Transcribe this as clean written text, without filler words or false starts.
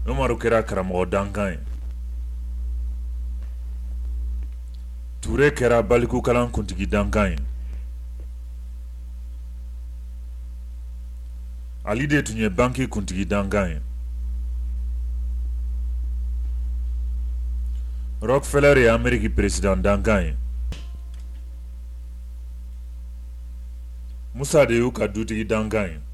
Umaru kɛra karamɔgɔ dankan ye. Ture kɛra balikukalan kuntigi dankan ye. Ali de tun ye banki kuntigi dankan ye. Rockefeller ye Ameriki président dankan ye. Musa de y'u ka dutigi dankan ye.